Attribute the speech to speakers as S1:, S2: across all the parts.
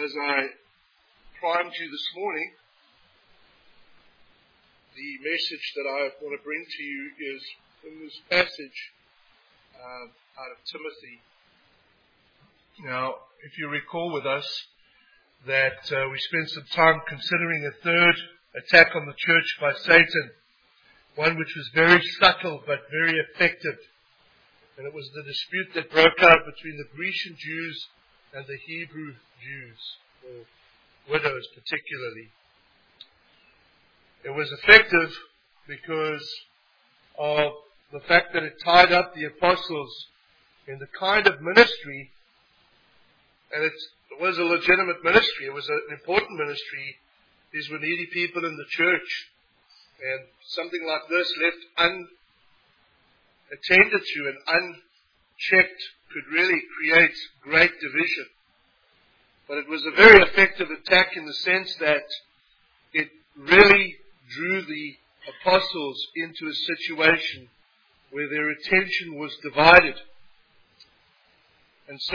S1: as I primed you this morning, the message that I want to bring to you is in this passage out of Timothy. Now, if you recall with us that we spent some time considering a third attack on the church by Satan, one which was very subtle but very effective. And it was the dispute that broke out between the Grecian Jews and the Hebrew Jews, or widows particularly. It was effective because of the fact that it tied up the apostles in the kind of ministry, and it was a legitimate ministry, it was an important ministry. These were needy people in the church, and something like this left unattended to and unchecked could really create great division. But it was a very effective attack in the sense that it really drew the apostles into a situation where their attention was divided. And so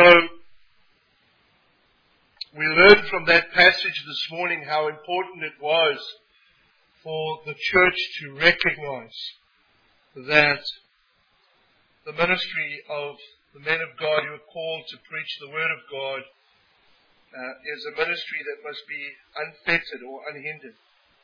S1: we learned from that passage this morning how important it was for the church to recognize that the ministry of the men of God who are called to preach the Word of God is a ministry that must be unfettered or unhindered.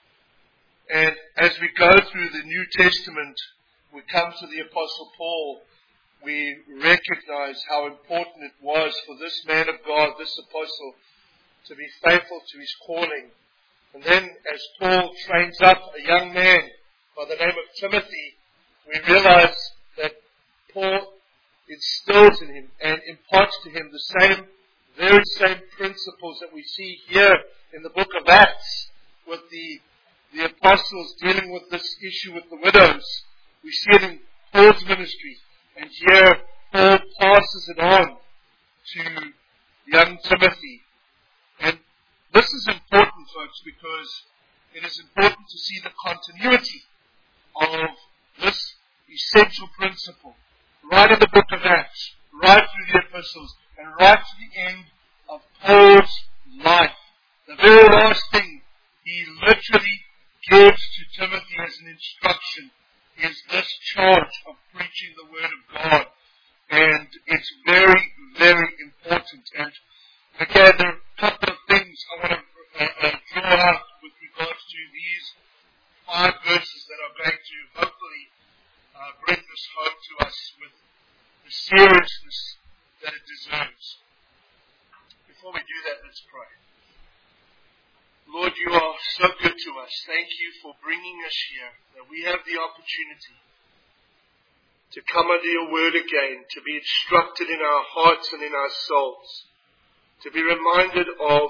S1: And as we go through the New Testament, we come to the Apostle Paul, we recognize how important it was for this man of God, this apostle, to be faithful to his calling. And then as Paul trains up a young man by the name of Timothy, we realize that Paul instills in him and imparts to him the very same principles that we see here in the book of Acts with the apostles dealing with this issue with the widows. We see it in Paul's ministry, and here Paul passes it on to young Timothy. And this is important, folks, because it is important to see the continuity of this essential principle right in the book of Acts, right through the epistles, and right to the end of Paul's life. The very last thing he literally gives to Timothy as an instruction is this charge of preaching the Word of God. And it's very, very important. And again, there are a couple of things I want to draw out with regards to these 5 verses that are going to hopefully bring this home to us with the seriousness that it deserves. Before we do that, let's pray. Lord, you are so good to us. Thank you for bringing us here, that we have the opportunity to come under your word again, to be instructed in our hearts and in our souls, to be reminded of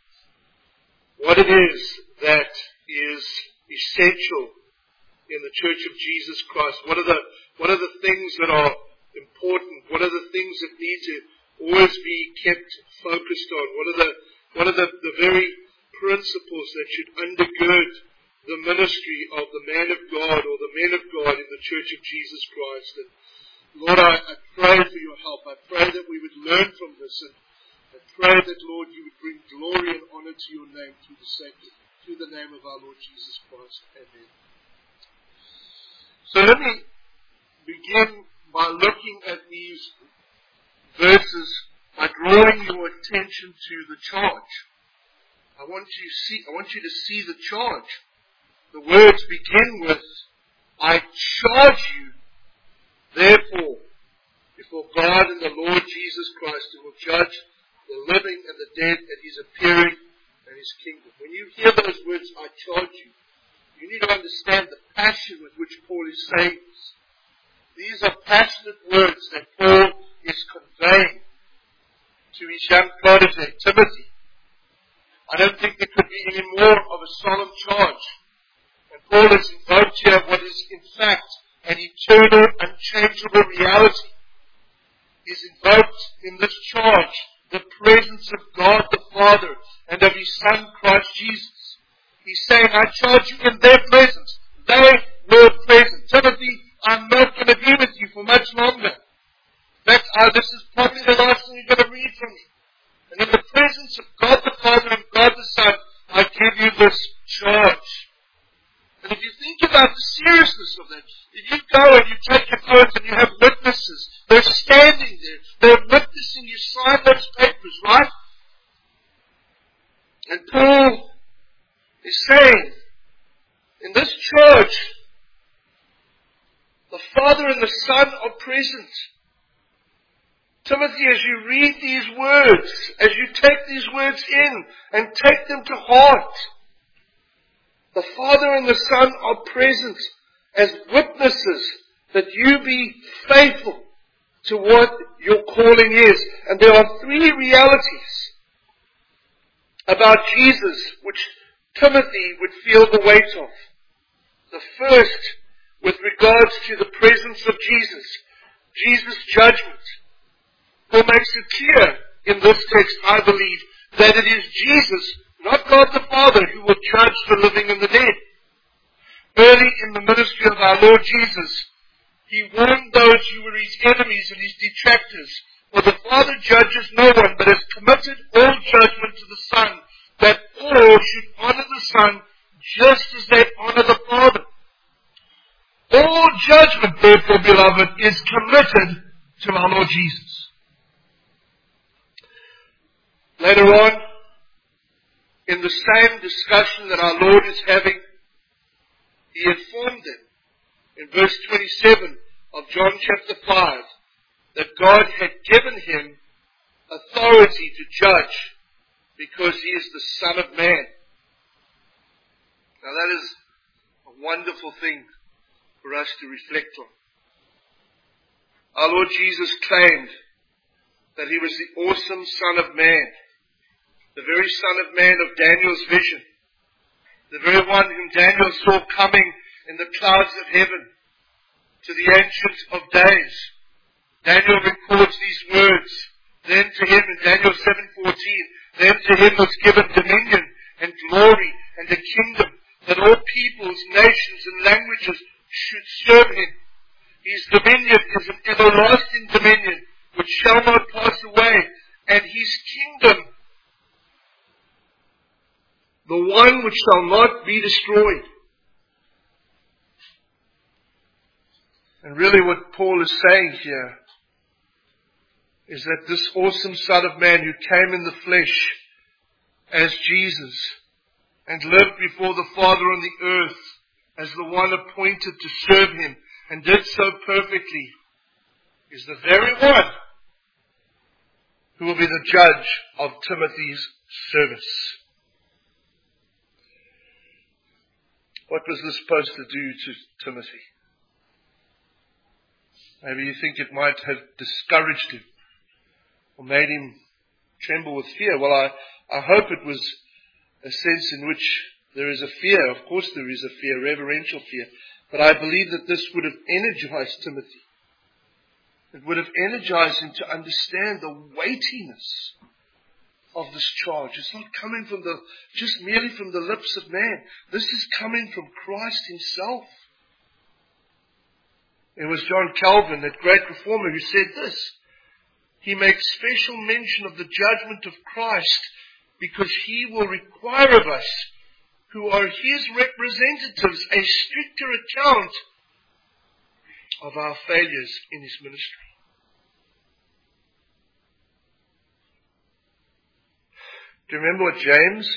S1: what it is that is essential in the Church of Jesus Christ. What are the things that are important? What are the things that need to always be kept focused on? What are the very principles that should undergird the ministry of the man of God or the men of God in the Church of Jesus Christ? And Lord, I pray for your help. I pray that we would learn from this, and I pray that, Lord, you would bring glory and honor to your name through the name of our Lord Jesus Christ. Amen. So let me begin by looking at these verses by drawing your attention to the charge. I want you to see the charge. The words begin with, I charge you, therefore, before God and the Lord Jesus Christ, who will judge the living and the dead at his appearing and his kingdom. When you hear those words, I charge you, you need to understand the passion with which Paul is saying this. These are passionate words that Paul is conveying to his young protege, Timothy. I don't think there could be any more of a solemn charge. And Paul has invoked here what is in fact an eternal, unchangeable reality. He's invoked in this charge the presence of God the Father and of his Son Christ Jesus. He's saying, I charge you in their presence. They were present. Timothy, I'm not going to be with you for much longer. In fact, this is probably the last thing you're going to read from me. And in the presence of God the Father and God the Son, I give you this charge. And if you think about the seriousness of that, if you go and you take your oath and you have witnesses, they're standing there, they're witnessing you sign those papers, right? And Paul is saying, in this church, the Father and the Son are present. Timothy, as you read these words, as you take these words in and take them to heart, the Father and the Son are present as witnesses that you be faithful to what your calling is. And there are three realities about Jesus which Timothy would feel the weight of. The first, with regards to the presence of Jesus' judgment. Paul makes it clear in this text, I believe, that it is Jesus, not God the Father, who will judge the living and the dead. Early in the ministry of our Lord Jesus, He warned those who were His enemies and His detractors, for the Father judges no one, but has committed all judgment to the Son, that all should honor the Son just as they honor the Father. All judgment, therefore, beloved, is committed to our Lord Jesus. Later on, in the same discussion that our Lord is having, He informed them in verse 27 of John chapter 5 that God had given Him authority to judge because He is the Son of Man. Now that is a wonderful thing for us to reflect on. Our Lord Jesus claimed that He was the awesome Son of Man, the very Son of Man of Daniel's vision, the very one whom Daniel saw coming in the clouds of heaven to the Ancient of Days. Daniel records these words. Then to Him, in Daniel 7:14, then to Him was given dominion and glory and a kingdom, that all peoples, nations and languages should serve Him. His dominion is an everlasting dominion which shall not pass away, and His kingdom the one which shall not be destroyed. And really what Paul is saying here is that this awesome Son of Man who came in the flesh as Jesus and lived before the Father on the earth as the one appointed to serve Him and did so perfectly is the very one who will be the judge of Timothy's service. What was this supposed to do to Timothy? Maybe you think it might have discouraged him or made him tremble with fear. Well, I hope it was a sense in which there is a fear. Of course there is a fear, reverential fear. But I believe that this would have energized Timothy. It would have energized him to understand the weightiness of this charge. It's not coming from just merely from the lips of man. This is coming from Christ Himself. It was John Calvin, that great reformer, who said this. He makes special mention of the judgment of Christ because He will require of us, who are His representatives, a stricter account of our failures in His ministry. Do you remember what James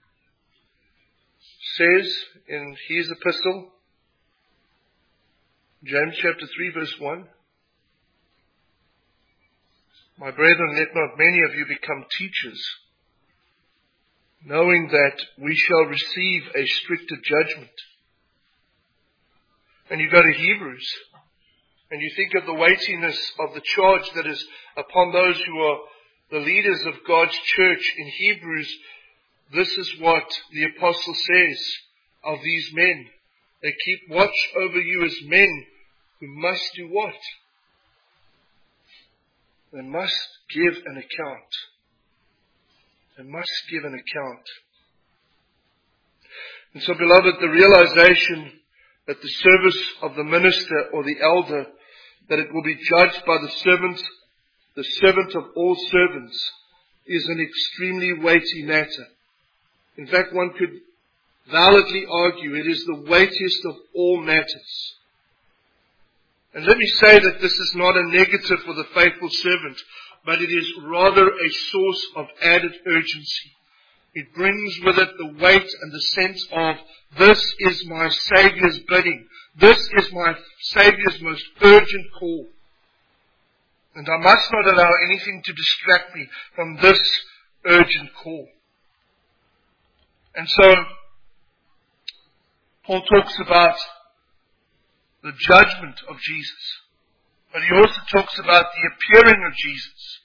S1: says in his epistle? James chapter 3 verse 1. My brethren, let not many of you become teachers, knowing that we shall receive a stricter judgment. And you go to Hebrews, and you think of the weightiness of the charge that is upon those who are the leaders of God's church. In Hebrews, this is what the apostle says of these men. They keep watch over you as men who must do what? They must give an account. They must give an account. And so, beloved, the realization that the service of the minister or the elder, that it will be judged by the servant of all servants, is an extremely weighty matter. In fact, one could validly argue it is the weightiest of all matters. And let me say that this is not a negative for the faithful servant, but it is rather a source of added urgency. It brings with it the weight and the sense of, this is my Saviour's bidding. This is my Saviour's most urgent call. And I must not allow anything to distract me from this urgent call. And so, Paul talks about the judgment of Jesus. But he also talks about the appearing of Jesus.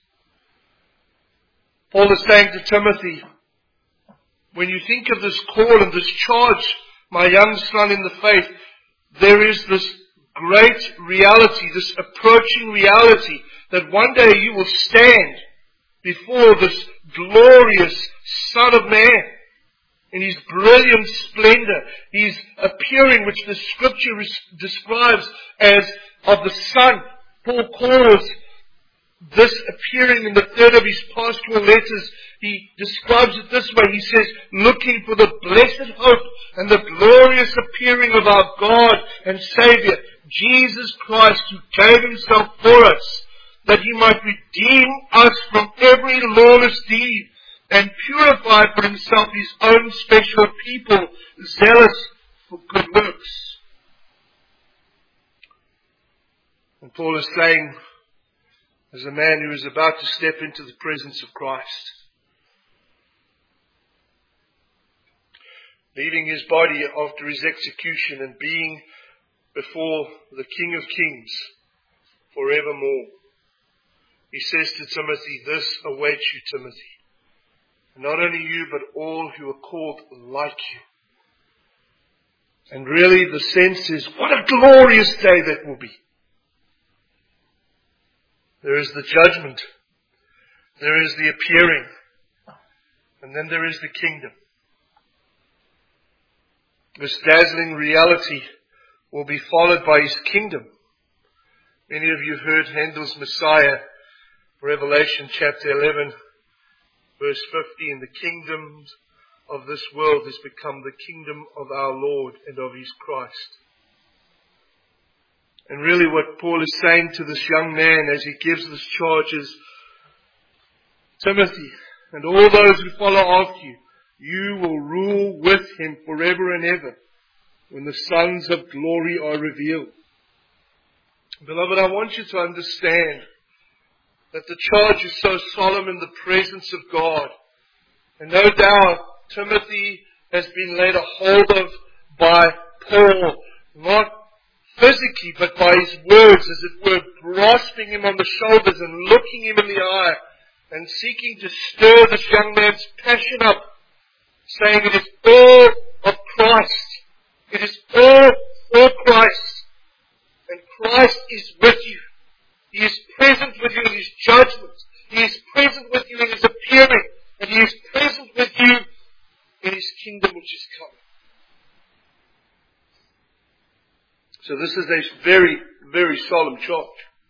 S1: Paul is saying to Timothy, when you think of this call and this charge, my young son in the faith, there is this great reality, this approaching reality, that one day you will stand before this glorious Son of Man in His brilliant splendor. His appearing, which the Scripture describes as of the Son. Paul calls this appearing in the third of his pastoral letters. He describes it this way. He says, looking for the blessed hope and the glorious appearing of our God and Saviour, Jesus Christ, who gave Himself for us, that He might redeem us from every lawless deed and purify for Himself His own special people, zealous for good works. And Paul is saying, as a man who is about to step into the presence of Christ, leaving his body after his execution and being before the King of Kings forevermore. He says to Timothy, this awaits you, Timothy. And not only you, but all who are called like you. And really the sense is, what a glorious day that will be. There is the judgment. There is the appearing. And then there is the kingdom. This dazzling reality will be followed by His kingdom. Many of you heard Handel's Messiah, Revelation chapter 11, verse 15. The kingdom of this world has become the kingdom of our Lord and of His Christ. And really what Paul is saying to this young man as he gives this charge is, Timothy, and all those who follow after you, you will rule with Him forever and ever when the sons of glory are revealed. Beloved, I want you to understand that the charge is so solemn in the presence of God. And no doubt Timothy has been laid a hold of by Paul, not physically, but by his words, as it were, grasping him on the shoulders and looking him in the eye and seeking to stir this young man's passion up, saying it is all of Christ. It is all for Christ. And Christ is with you. He is present with you in His judgment. He is present with you in His appearing. And He is present with you in His kingdom which is coming. So this is a very, very solemn charge.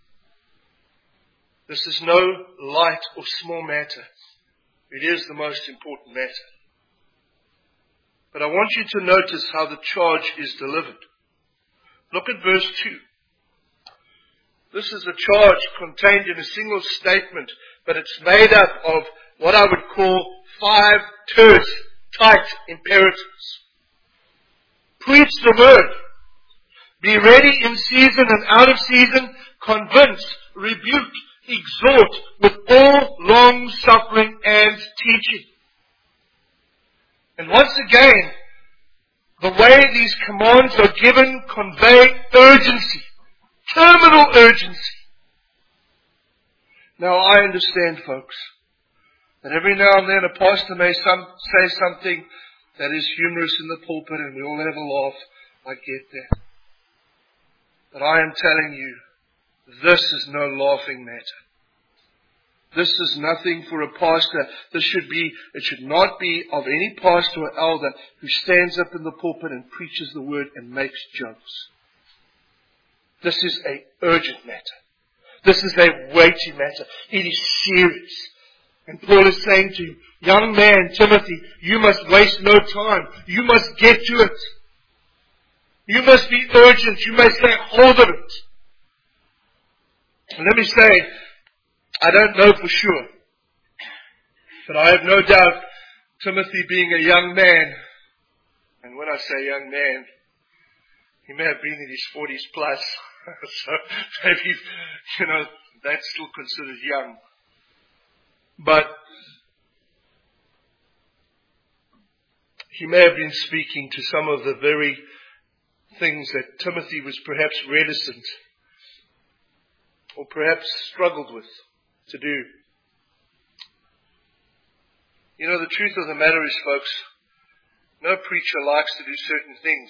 S1: This is no light or small matter. It is the most important matter. But I want you to notice how the charge is delivered. Look at verse 2. This is a charge contained in a single statement, but it's made up of what I would call 5 terse, tight imperatives. Preach the word. Be ready in season and out of season. Convince, rebuke, exhort with all long suffering and teaching. And once again, the way these commands are given convey urgency. Terminal urgency. Now I understand, folks, that every now and then a pastor may say something that is humorous in the pulpit and we all have a laugh. I get that. But I am telling you, this is no laughing matter. This is nothing for a pastor. It should not be of any pastor or elder who stands up in the pulpit and preaches the word and makes jokes. This is an urgent matter. This is a weighty matter. It is serious. And Paul is saying to young man Timothy, you must waste no time. You must get to it. You must be urgent. You must lay hold of it. And let me say, I don't know for sure, but I have no doubt Timothy being a young man, and when I say young man, he may have been in his 40s plus, so maybe, that's still considered young. But he may have been speaking to some of the very things that Timothy was perhaps reticent or perhaps struggled with to do. The truth of the matter is, folks, no preacher likes to do certain things.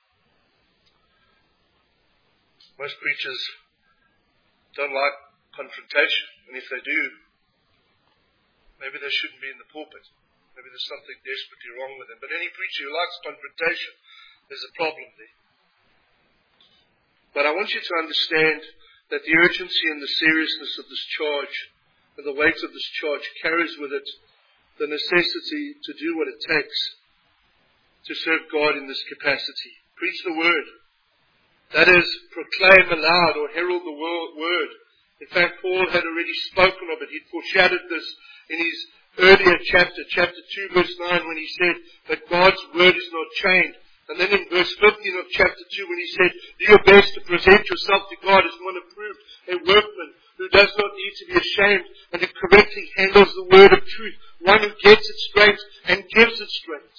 S1: Most preachers don't like confrontation, and if they do, maybe they shouldn't be in the pulpit. Maybe there's something desperately wrong with them. But any preacher who likes confrontation, there's a problem there. But I want you to understand that the urgency and the seriousness of this charge, and the weight of this charge, carries with it the necessity to do what it takes to serve God in this capacity. Preach the word. That is, proclaim aloud or herald the word. In fact, Paul had already spoken of it. He'd foreshadowed this in his earlier chapter 2 verse 9, when he said that God's word is not chained. And then in verse 15 of chapter 2, when he said, do your best to present yourself to God as one approved, a workman who does not need to be ashamed, and who correctly handles the word of truth, one who gets it straight and gives it straight.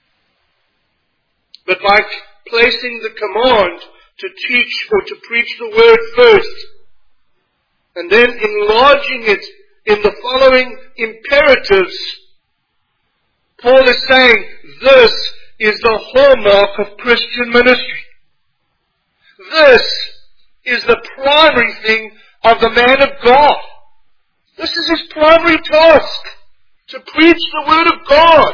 S1: But by placing the command to teach or to preach the word first, and then enlarging it in the following imperatives, Paul is saying this is the hallmark of Christian ministry. This is the primary thing of the man of God. This is his primary task, to preach the word of God.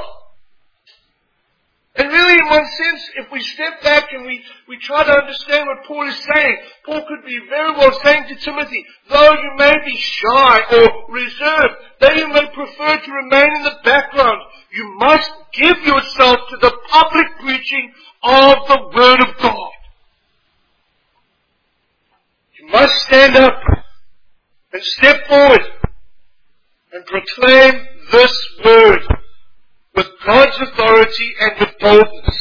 S1: And really, in one sense, if we step back and we try to understand what Paul is saying, Paul could be very well saying to Timothy, though you may be shy or reserved, though you may prefer to remain in the background, you must give yourself to the public preaching of the word of God. You must stand up and step forward and proclaim this word with God's authority and with boldness.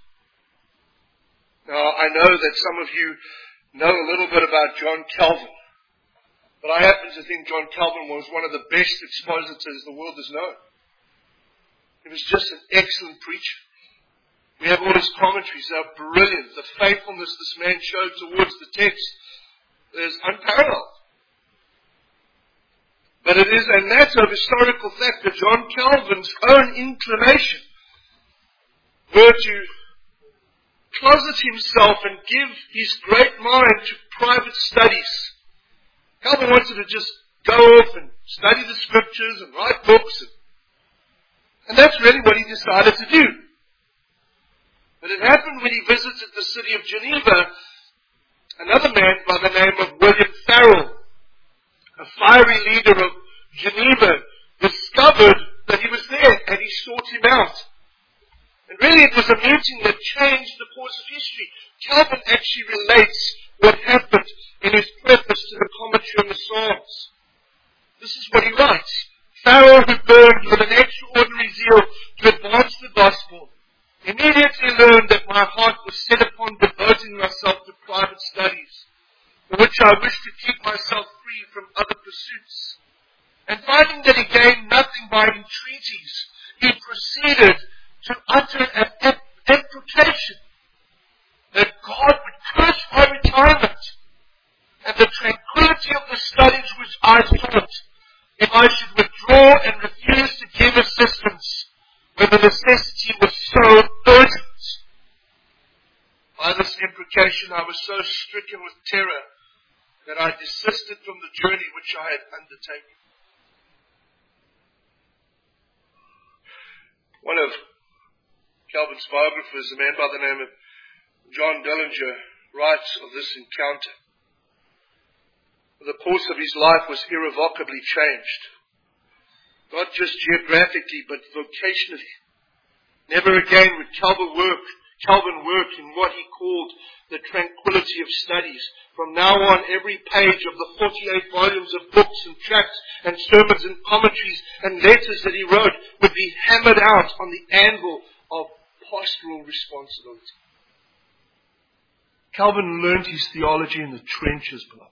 S1: Now, I know that some of you know a little bit about John Calvin, but I happen to think John Calvin was one of the best expositors the world has known. He was just an excellent preacher. We have all his commentaries. They are brilliant. The faithfulness this man showed towards the text is unparalleled. But it is a matter of historical fact that John Calvin's own inclination were to closet himself and give his great mind to private studies. Calvin wanted to just go off and study the scriptures and write books. And that's really what he decided to do. But it happened when he visited the city of Geneva, another man by the name of William Farel, a fiery leader of Geneva, discovered that he was there and he sought him out. And really it was a meeting that changed the course of history. Calvin actually relates what happened in his preface to the commentary on the Psalms. This is what he writes. Farel, who burned with an extraordinary zeal to advance the gospel, immediately learned that my heart was set upon devoting myself to private studies, for which I wished to keep myself free from other pursuits. And finding that he gained nothing by entreaties, he proceeded to utter an imprecation that God would curse my retirement and the tranquility of the studies which I taught if I should withdraw and refuse to give assistance when the necessity was so urgent. By this imprecation I was so stricken with terror that I desisted from the journey which I had undertaken. One of Calvin's biographers, a man by the name of John Dillinger, writes of this encounter. The course of his life was irrevocably changed. not just geographically, but vocationally. Never again would Calvin work in what he called the tranquility of studies. From now on, every page of the 48 volumes of books and tracts and sermons and commentaries and letters that he wrote would be hammered out on the anvil of pastoral responsibility. Calvin learned his theology in the trenches, beloved.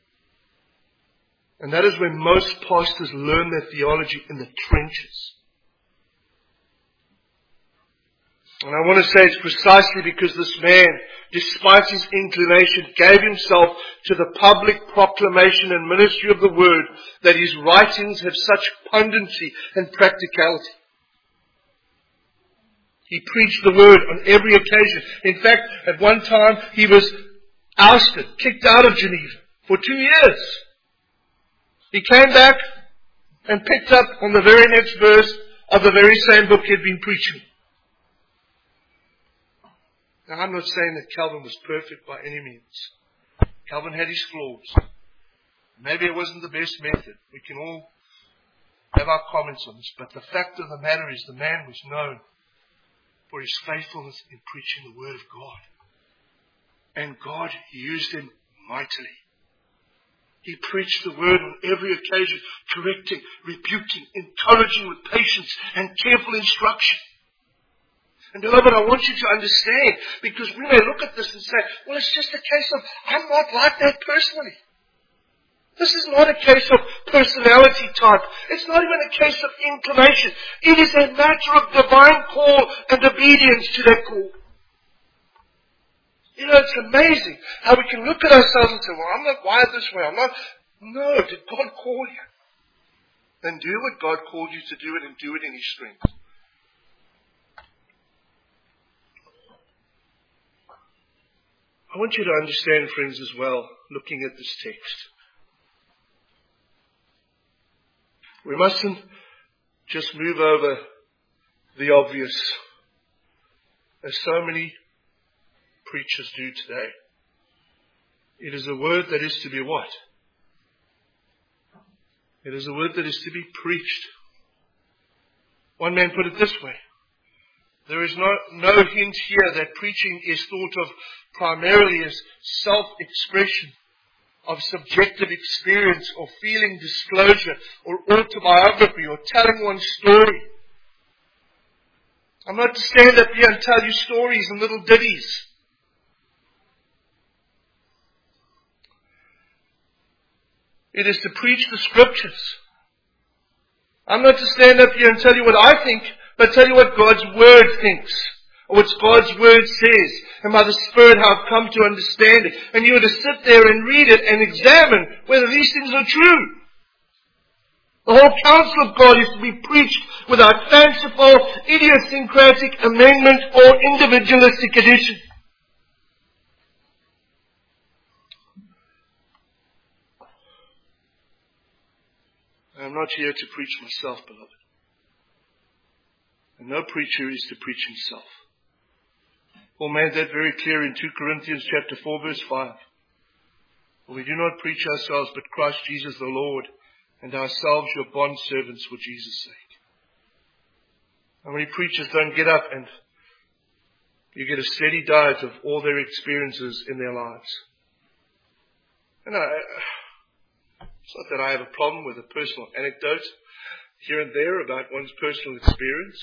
S1: And that is where most pastors learn their theology, in the trenches. And I want to say it's precisely because this man, despite his inclination, gave himself to the public proclamation and ministry of the Word that his writings have such pungency and practicality. He preached the Word on every occasion. In fact, at one time he was ousted, kicked out of Geneva for 2 years. He came back and picked up on the very next verse of the very same book he had been preaching. Now, I'm not saying that Calvin was perfect by any means. Calvin had his flaws. Maybe it wasn't the best method. We can all have our comments on this. But the fact of the matter is, the man was known for his faithfulness in preaching the Word of God. And God used him mightily. He preached the Word on every occasion, correcting, rebuking, encouraging with patience and careful instruction. And beloved, I want you to understand, because we may look at this and say, well, it's just a case of, I'm not like that personally. This is not a case of personality type. It's not even a case of inclination. It is a matter of divine call and obedience to that call. You know, it's amazing how we can look at ourselves and say, well, I'm not wired this way. No, did God call you? Then do what God called you to do it, and do it in His strength. I want you to understand, friends, as well, looking at this text. We mustn't just move over the obvious, as so many preachers do today. It is a word that is to be what? It is a word that is to be preached. One man put it this way. There is no hint here that preaching is thought of primarily as self-expression of subjective experience or feeling disclosure or autobiography or telling one's story. I'm not to stand up here and tell you stories and little ditties. It is to preach the Scriptures. I'm not to stand up here and tell you what I think, but tell you what God's Word thinks, or what God's Word says, and by the Spirit how I've come to understand it. And you are to sit there and read it and examine whether these things are true. The whole counsel of God is to be preached without fanciful, idiosyncratic amendment or individualistic addition. I'm not here to preach myself, beloved. And no preacher is to preach himself. Paul made that very clear in 2 Corinthians chapter 4 verse 5. For we do not preach ourselves, but Christ Jesus the Lord, and ourselves your bondservants for Jesus' sake. How many preachers don't get up and you get a steady diet of all their experiences in their lives? And it's not that I have a problem with a personal anecdote here and there about one's personal experience.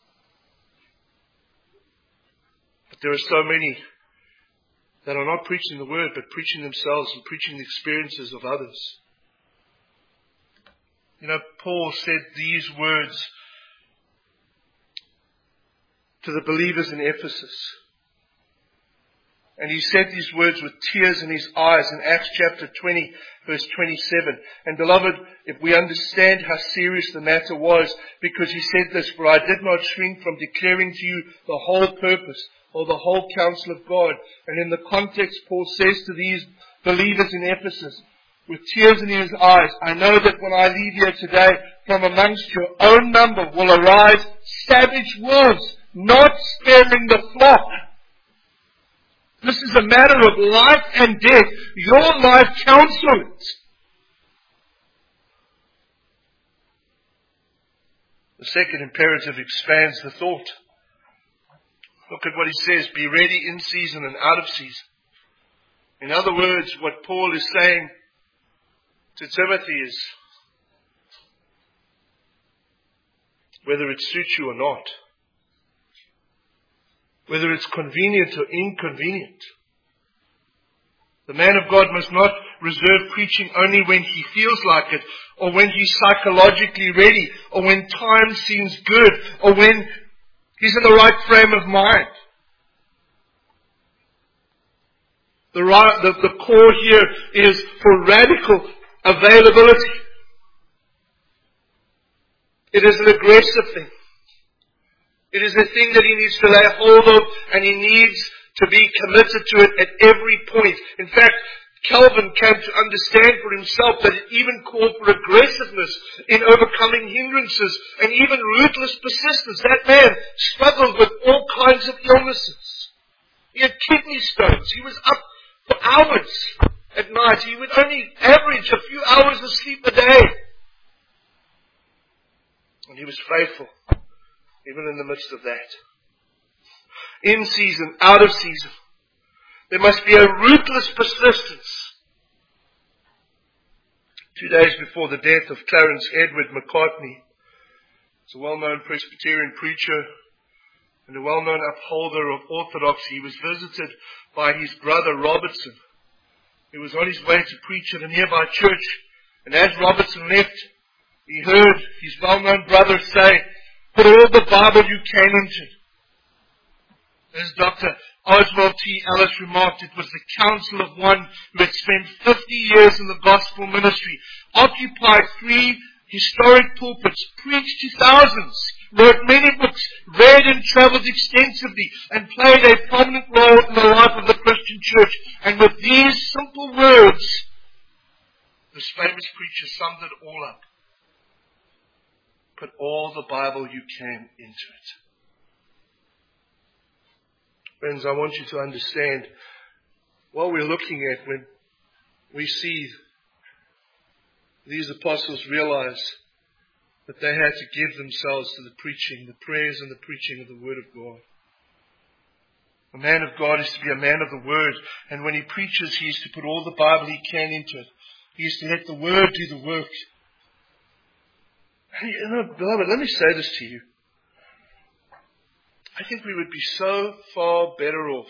S1: But there are so many that are not preaching the Word, but preaching themselves and preaching the experiences of others. You know, Paul said these words to the believers in Ephesus. And he said these words with tears in his eyes in Acts chapter 20, verse 27. And beloved, if we understand how serious the matter was, because he said this, for I did not shrink from declaring to you the whole purpose or the whole counsel of God. And in the context, Paul says to these believers in Ephesus, with tears in his eyes, I know that when I leave here today, from amongst your own number will arise savage wolves, not sparing the flock. This is a matter of life and death. Your life counts on it. The second imperative expands the thought. Look at what he says, be ready in season and out of season. In other words, what Paul is saying to Timothy is, whether it suits you or not, whether it's convenient or inconvenient, the man of God must not reserve preaching only when he feels like it, or when he's psychologically ready, or when time seems good, or when he's in the right frame of mind. The core here is for radical availability. It is an aggressive thing. It is a thing that he needs to lay hold of, and he needs to be committed to it at every point. In fact, Calvin came to understand for himself that it even called for aggressiveness in overcoming hindrances and even ruthless persistence. That man struggled with all kinds of illnesses. He had kidney stones. He was up for hours at night. He would only average a few hours of sleep a day. And he was faithful, even in the midst of that. In season, out of season. There must be a ruthless persistence. 2 days before the death of Clarence Edward Macartney, he's a well-known Presbyterian preacher and a well-known upholder of orthodoxy. He was visited by his brother Robertson. He was on his way to preach at a nearby church. And as Robertson left, he heard his well-known brother say, "Put all the Bible you can into it." As Dr. Oswald T. Ellis remarked, it was the counsel of one who had spent 50 years in the gospel ministry, occupied 3 historic pulpits, preached to thousands, wrote many books, read and traveled extensively, and played a prominent role in the life of the Christian church. And with these simple words, this famous preacher summed it all up. Put all the Bible you can into it. Friends, I want you to understand what we're looking at when we see these apostles realize that they had to give themselves to the preaching, the prayers and the preaching of the Word of God. A man of God is to be a man of the Word, and when he preaches, he is to put all the Bible he can into it. He is to let the Word do the work. And beloved, let me say this to you. I think we would be so far better off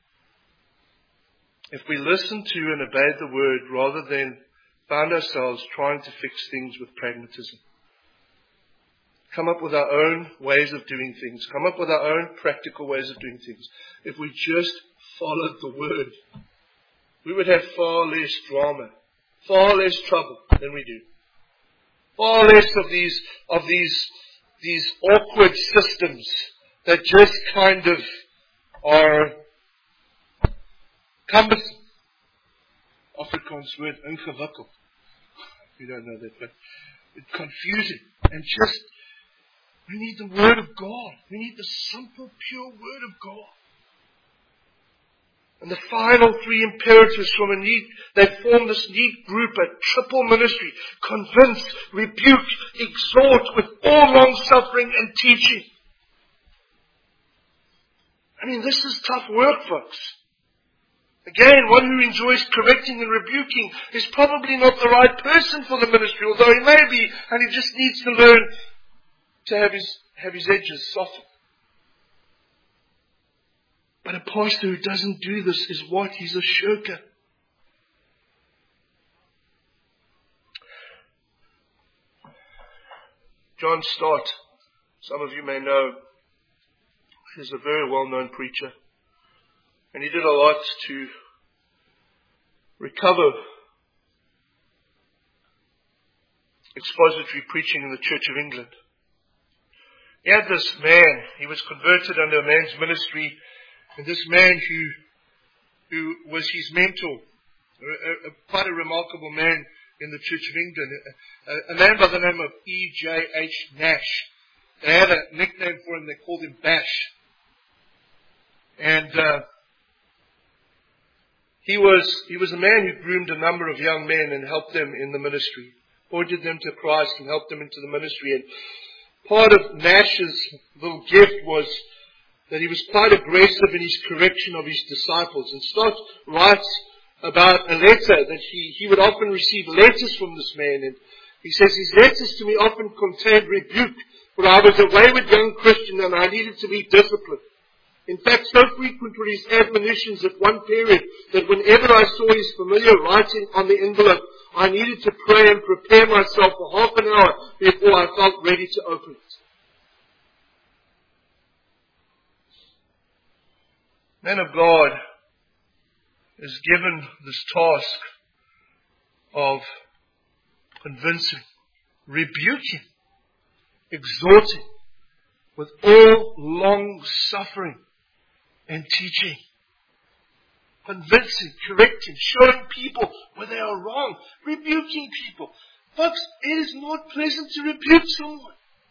S1: if we listened to and obeyed the Word rather than found ourselves trying to fix things with pragmatism. Come up with our own ways of doing things. Come up with our own practical ways of doing things. If we just followed the Word, we would have far less drama, far less trouble than we do. Far less of these awkward systems that just kind of are cumbersome. Afrikaans word, ingewikkeld. You don't know that, but it's confusing. And just, we need the Word of God. We need the simple, pure Word of God. And the final 3 imperatives they form this neat group, a triple ministry. Convince, rebuke, exhort with all long suffering and teaching. I mean, this is tough work, folks. Again, one who enjoys correcting and rebuking is probably not the right person for the ministry, although he may be, and he just needs to learn to have his edges softened. But a pastor who doesn't do this is what? He's a shirker. John Stott, some of you may know, is a very well-known preacher. And he did a lot to recover expository preaching in the Church of England. He had this man, he was converted under a man's ministry, and this man who was his mentor, quite a remarkable man in the Church of England, a man by the name of E.J.H. Nash. They had a nickname for him, they called him Bash. And he was a man who groomed a number of young men and helped them in the ministry, pointed them to Christ and helped them into the ministry. And part of Nash's little gift was that he was quite aggressive in his correction of his disciples. And Stott writes about a letter that he would often receive letters from this man. And he says, his letters to me often contained rebuke, for I was a wayward young Christian and I needed to be disciplined. In fact, so frequent were his admonitions at one period that whenever I saw his familiar writing on the envelope, I needed to pray and prepare myself for half an hour before I felt ready to open it. Man of God is given this task of convincing, rebuking, exhorting with all long suffering and teaching. Convincing, correcting, showing people where they are wrong, rebuking people. Folks, it is not pleasant to rebuke someone.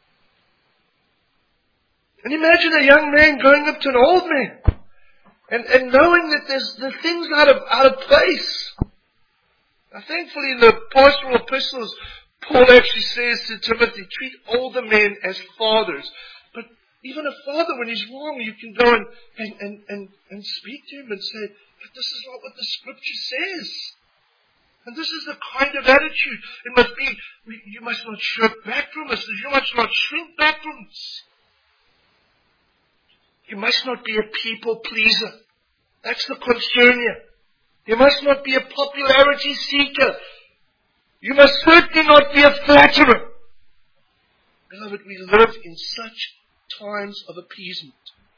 S1: And imagine a young man going up to an old man and knowing that there's things out of place. Now, thankfully, in the pastoral epistles, Paul actually says to Timothy, treat older men as fathers. But even a father, when he's wrong, you can go and speak to him and say, but this is not what the Scripture says. And this is the kind of attitude. It must be, you must not shirk back from us. You must not shrink back from us. You must not be a people pleaser. That's the concern here. You must not be a popularity seeker. You must certainly not be a flatterer. Beloved, we live in such times of appeasement.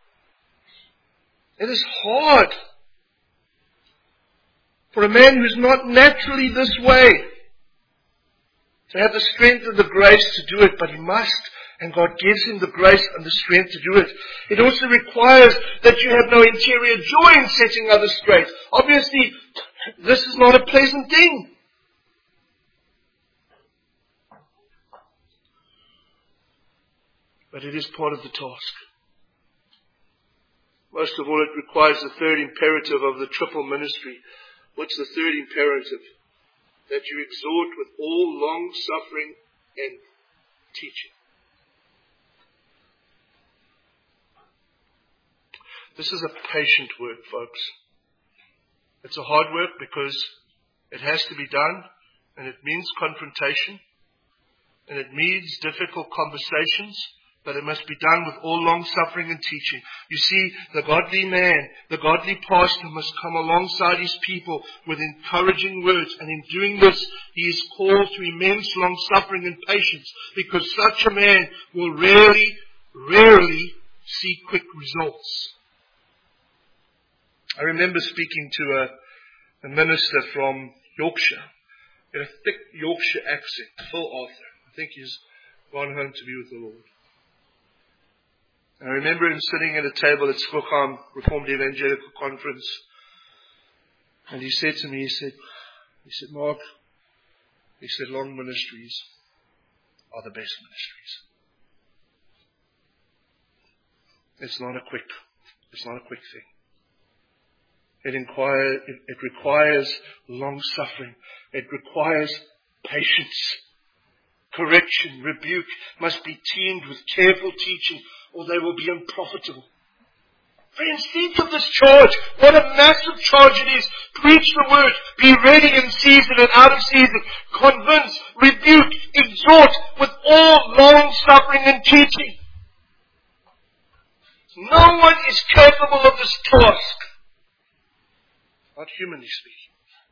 S1: It is hard for a man who's not naturally this way to have the strength and the grace to do it, but he must. And God gives him the grace and the strength to do it. It also requires that you have no interior joy in setting others straight. Obviously, this is not a pleasant thing. But it is part of the task. Most of all, it requires the third imperative of the triple ministry. What's the third imperative? That you exhort with all long suffering and teaching. This is a patient work, folks. It's a hard work because it has to be done, and it means confrontation, and it means difficult conversations, but it must be done with all long suffering and teaching. You see, the godly man, the godly pastor must come alongside his people with encouraging words, and in doing this, he is called to immense long suffering and patience, because such a man will rarely see quick results. I remember speaking to a minister from Yorkshire. He had a thick Yorkshire accent, Phil Arthur. I think he's gone home to be with the Lord. I remember him sitting at a table at Skogham Reformed Evangelical Conference. And he said to me, he said, Mark, he said, long ministries are the best ministries. It's not a quick thing. It requires long suffering. It requires patience. Correction, rebuke must be teamed with careful teaching, or they will be unprofitable. Friends, think of this charge. What a massive charge it is. Preach the word. Be ready in season and out of season. Convince, rebuke, exhort with all long suffering and teaching. No one is capable of this task. Not humanly speaking.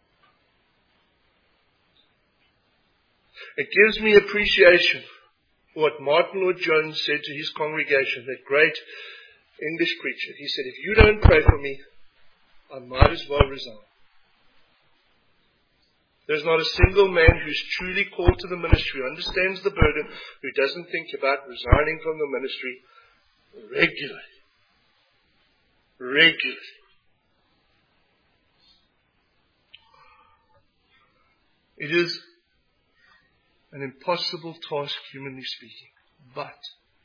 S1: It gives me appreciation for what Martin Lloyd-Jones said to his congregation, that great English preacher. He said, if you don't pray for me, I might as well resign. There's not a single man who's truly called to the ministry, who understands the burden, who doesn't think about resigning from the ministry regularly. It is an impossible task, humanly speaking, but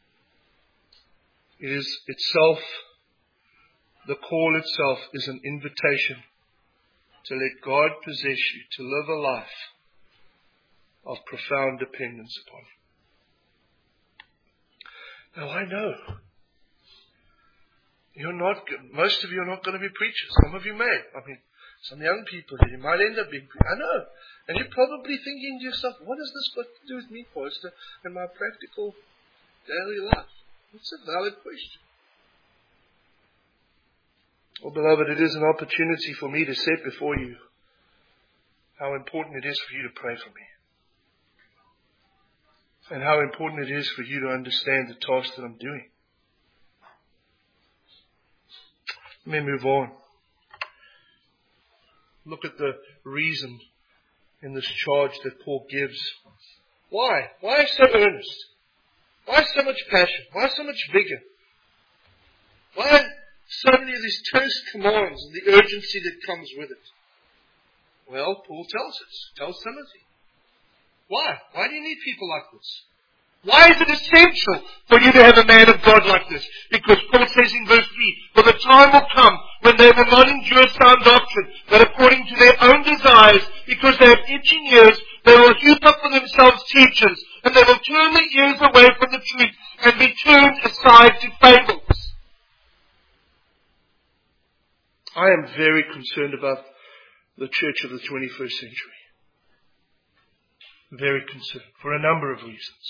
S1: it is itself, the call itself is an invitation to let God possess you, to live a life of profound dependence upon Him. Now I know. Most of you are not going to be preachers. Some of you may. Some young people here, you might end up being preachers. I know. And you're probably thinking to yourself, what has this got to do with me, Pastor, and my practical daily life? It's a valid question. Well, beloved, it is an opportunity for me to set before you how important it is for you to pray for me. And how important it is for you to understand the task that I'm doing. Let me move on. Look at the reason in this charge that Paul gives. Why? Why so earnest? Why so much passion? Why so much vigor? Why so many of these terse commands and the urgency that comes with it? Well, Paul tells Timothy. Why? Why do you need people like this? Why is it essential for you to have a man of God like this? Because Paul says in verse 3, for the time will come when they will not endure sound doctrine, but according to their own desires, because they have itching ears, they will heap up for themselves teachers, and they will turn their ears away from the truth and be turned aside to fables. I am very concerned about the church of the 21st century. Very concerned, for a number of reasons.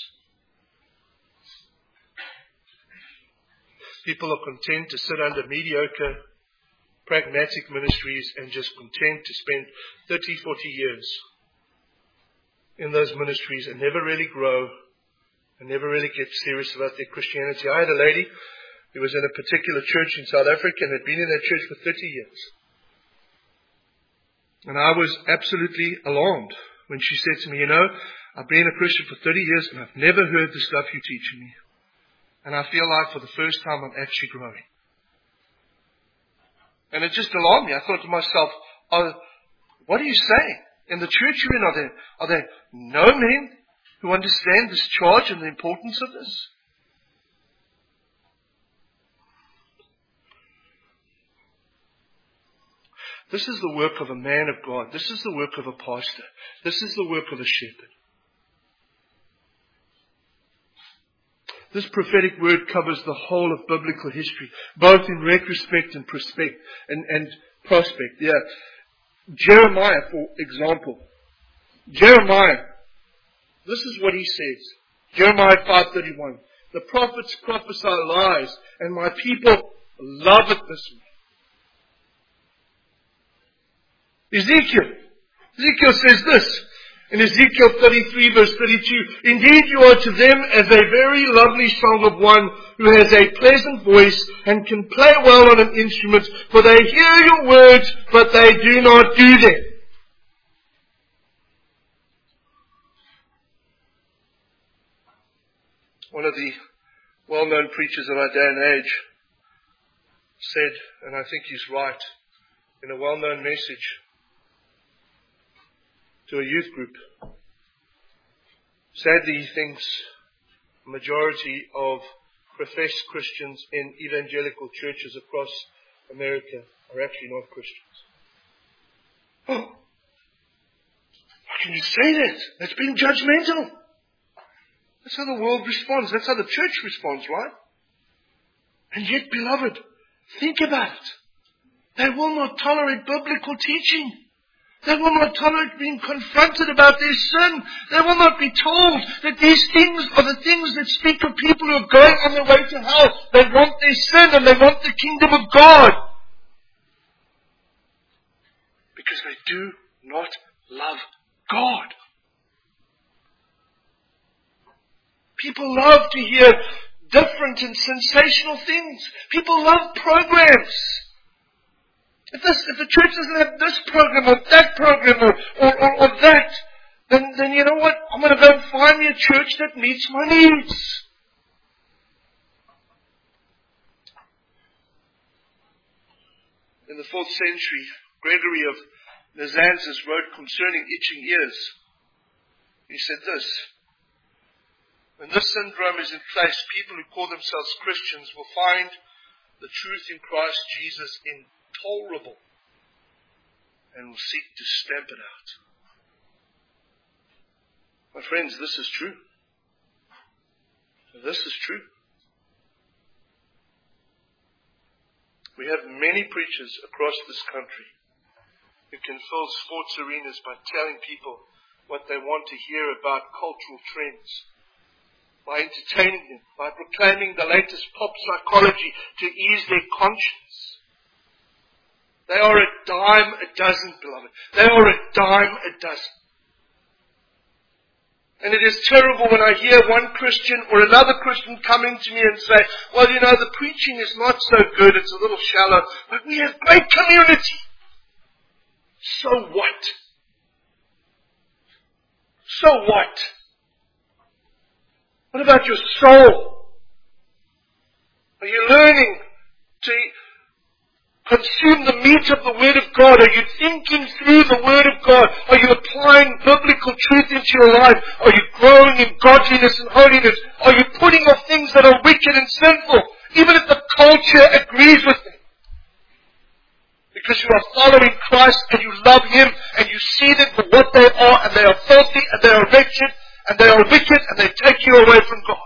S1: People are content to sit under mediocre, pragmatic ministries and just content to spend 30, 40 years in those ministries and never really grow and never really get serious about their Christianity. I had a lady who was in a particular church in South Africa and had been in that church for 30 years. And I was absolutely alarmed when she said to me, I've been a Christian for 30 years and I've never heard the stuff you're teaching me. And I feel like for the first time I'm actually growing. And it just alarmed me. I thought to myself, what are you saying? In the church you're in, are there no men who understand this charge and the importance of this? This is the work of a man of God. This is the work of a pastor. This is the work of a shepherd. This prophetic word covers the whole of biblical history, both in retrospect and prospect. Yeah. Jeremiah, for example. Jeremiah, this is what he says. Jeremiah 5:31. The prophets prophesy lies, and my people love it this way. Ezekiel says this. In Ezekiel 33 verse 32, indeed you are to them as a very lovely song of one who has a pleasant voice and can play well on an instrument, for they hear your words, but they do not do them. One of the well-known preachers of our day and age said, and I think he's right, in a well-known message to a youth group. Sadly, he thinks the majority of professed Christians in evangelical churches across America are actually not Christians. Oh, how can you say that? That's being judgmental. That's how the world responds. That's how the church responds, right? And yet, beloved, think about it. They will not tolerate biblical teaching. They will not tolerate being confronted about their sin. They will not be told that these things are the things that speak of people who are going on their way to hell. They want their sin and they want the kingdom of God. Because they do not love God. People love to hear different and sensational things. People love programs. If the church doesn't have this program or that program or that, then you know what? I'm going to go and find me a church that meets my needs. In the 4th century, Gregory of Nazianzus wrote concerning itching ears. He said this: when this syndrome is in place, people who call themselves Christians will find the truth in Christ Jesus intolerable and will seek to stamp it out. My friends, this is true. This is true. We have many preachers across this country who can fill sports arenas by telling people what they want to hear about cultural trends, by entertaining them, by proclaiming the latest pop psychology to ease their conscience. They are a dime a dozen, beloved. They are a dime a dozen. And it is terrible when I hear one Christian or another Christian coming to me and say, well, the preaching is not so good, it's a little shallow, but we have great community. So what? So what? What about your soul? Are you learning to consume the meat of the Word of God? Are you thinking through the Word of God? Are you applying biblical truth into your life? Are you growing in godliness and holiness? Are you putting off things that are wicked and sinful, even if the culture agrees with them? Because you are following Christ and you love Him and you see them for what they are, and they are filthy and they are wretched and they are wicked and they take you away from God.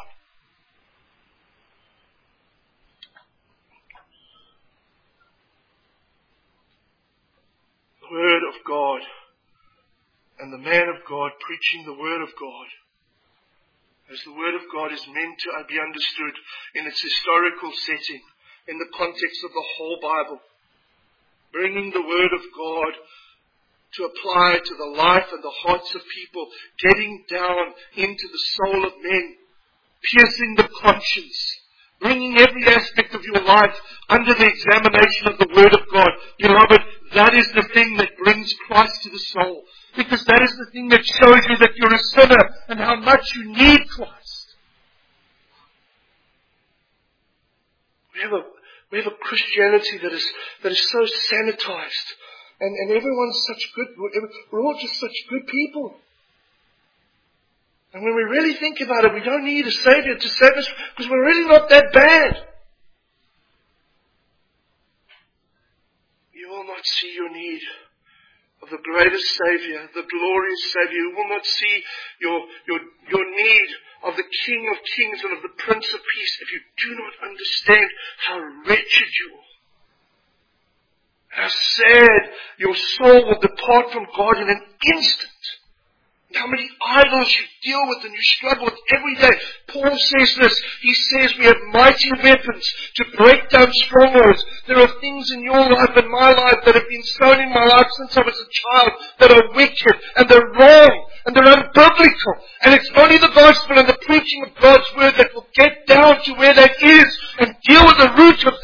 S1: The Word of God and the man of God preaching the Word of God, as the Word of God is meant to be understood in its historical setting, in the context of the whole Bible, bringing the Word of God to apply to the life and the hearts of people, getting down into the soul of men, piercing the conscience, bringing every aspect of your life under the examination of the Word of God. Beloved, that is the thing that brings Christ to the soul. Because that is the thing that shows you that you're a sinner and how much you need Christ. We have a Christianity that is so sanitized. And everyone's such good, we're all just such good people. And when we really think about it, we don't need a Savior to save us because we're really not that bad. You will not see your need of the greatest Savior, the glorious Savior. You will not see your need of the King of Kings and of the Prince of Peace if you do not understand how wretched you are. How sad your soul will depart from God in an instant. And how many idols you deal with and you struggle with every day. Paul says this. He says we have mighty weapons to break down strongholds. There are things in your life and my life that have been sown in my life since I was a child that are wicked and they're wrong and they're unbiblical. And it's only the gospel and the preaching of God's word that will get down to where that is and deal with the root of it.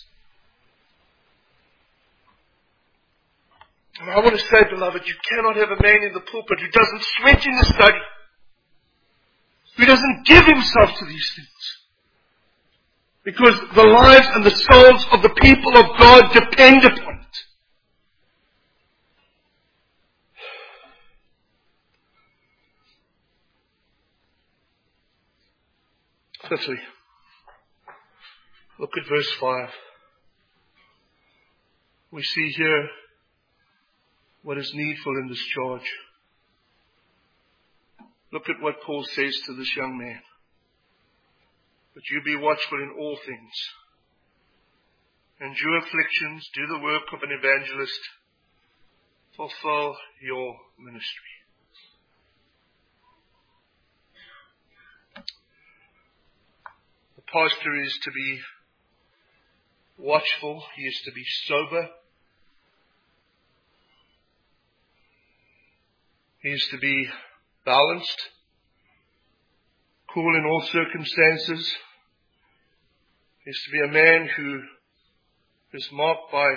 S1: And I want to say, beloved, you cannot have a man in the pulpit who doesn't sweat in the study, who doesn't give himself to these things. Because the lives and the souls of the people of God depend upon it. Fifthly, look at verse 5. We see here what is needful in this charge. Look at what Paul says to this young man. But you be watchful in all things. Endure afflictions, do the work of an evangelist, fulfill your ministry. The pastor is to be watchful, he is to be sober, he is to be balanced, cool in all circumstances. He is to be a man who is marked by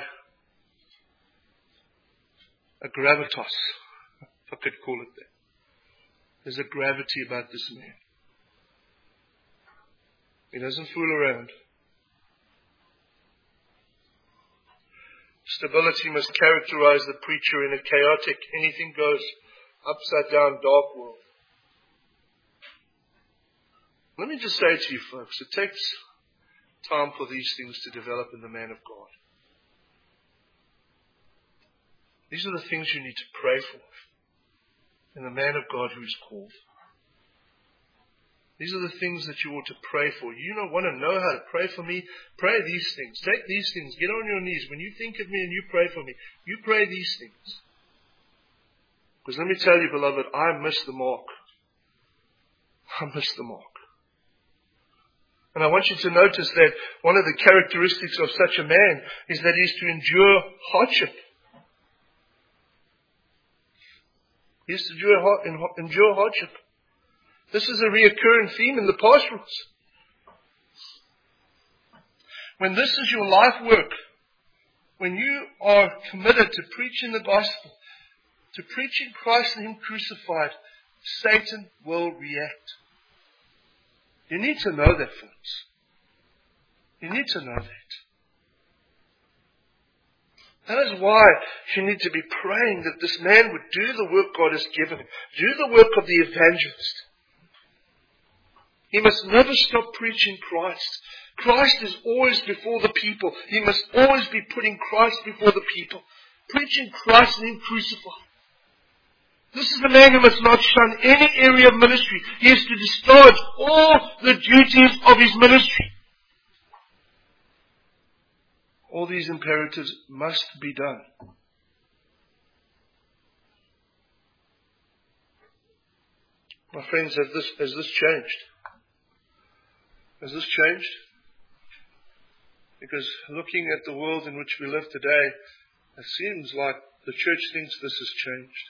S1: a gravitas, if I could call it that. There's a gravity about this man. He doesn't fool around. Stability must characterize the preacher in a chaotic, anything goes, upside down, dark world. Let me just say to you folks, it takes time for these things to develop in the man of God. These are the things you need to pray for in the man of God who is called. These are the things that you ought to pray for. You don't want to know how to pray for me? Pray these things. Take these things. Get on your knees. When you think of me and you pray for me, you pray these things. Because let me tell you, beloved, I miss the mark. I miss the mark. And I want you to notice that one of the characteristics of such a man is that he is to endure hardship. He is to endure hardship. This is a reoccurring theme in the pastorals. When this is your life work, when you are committed to preaching the gospel, to preaching Christ and Him crucified, Satan will react. You need to know that, folks. You need to know that. That is why you need to be praying that this man would do the work God has given him. Do the work of the evangelist. He must never stop preaching Christ. Christ is always before the people. He must always be putting Christ before the people. Preaching Christ and Him crucified. This is the man who must not shun any area of ministry. He is to discharge all the duties of his ministry. All these imperatives must be done. My friends, has this changed? Has this changed? Because looking at the world in which we live today, it seems like the church thinks this has changed.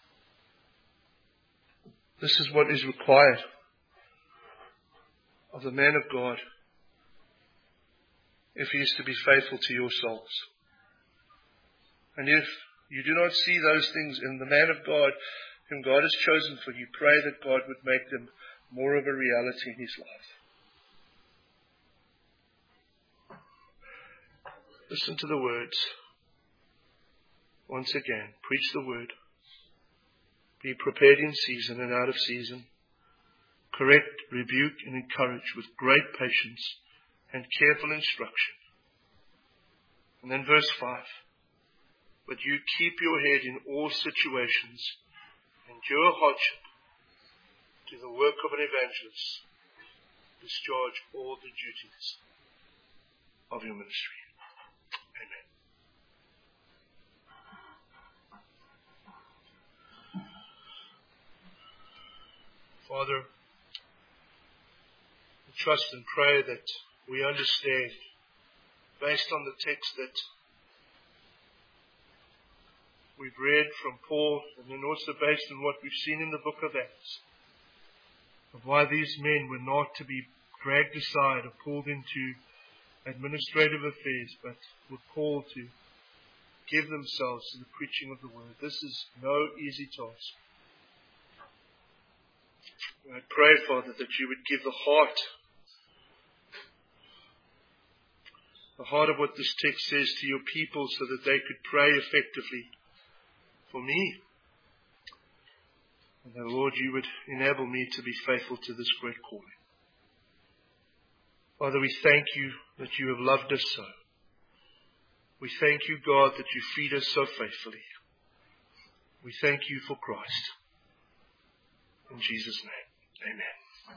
S1: This is what is required of the man of God if he is to be faithful to your souls. And if you do not see those things in the man of God whom God has chosen for you, pray that God would make them more of a reality in his life. Listen to the words. Once again, preach the word. Be prepared in season and out of season. Correct, rebuke, and encourage with great patience and careful instruction. And then verse 5. But you keep your head in all situations. Endure hardship. Do the work of an evangelist. Discharge all the duties of your ministry. Amen. Father, we trust and pray that we understand, based on the text that we've read from Paul, and then also based on what we've seen in the book of Acts, of why these men were not to be dragged aside or pulled into administrative affairs, but were called to give themselves to the preaching of the word. This is no easy task. I pray, Father, that you would give the heart of what this text says to your people so that they could pray effectively for me. And that, Lord, you would enable me to be faithful to this great calling. Father, we thank you that you have loved us so. We thank you, God, that you feed us so faithfully. We thank you for Christ. In Jesus' name, amen.